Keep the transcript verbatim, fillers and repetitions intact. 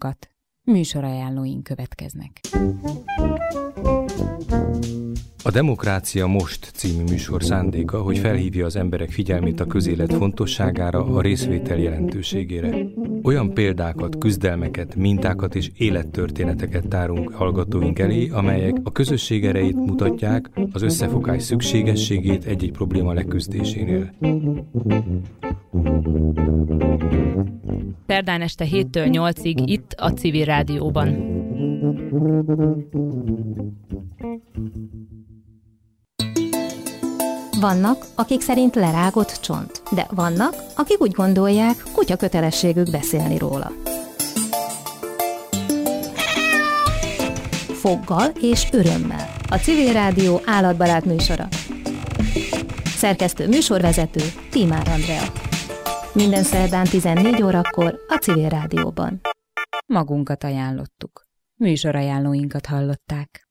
tanácsokat. Műsorajánlóink következnek. A Demokrácia Most című műsor szándéka, hogy felhívja az emberek figyelmét a közélet fontosságára, a részvétel jelentőségére. Olyan példákat, küzdelmeket, mintákat és élettörténeteket tárunk hallgatóink elé, amelyek a közösség erejét mutatják, az összefogás szükségességét egy-egy probléma leküzdésénél. Szerdán este héttől nyolcig itt a Civil Rádióban. Vannak, akik szerint lerágott csont, de vannak, akik úgy gondolják, kutya kötelességük beszélni róla. Foggal és örömmel. A Civil Rádió állatbarát műsora. Szerkesztő műsorvezető Tímár Andrea. Minden szerdán tizennégy órakor a Civil Rádióban. Magunkat ajánlottuk. Műsorajánlóinkat hallották.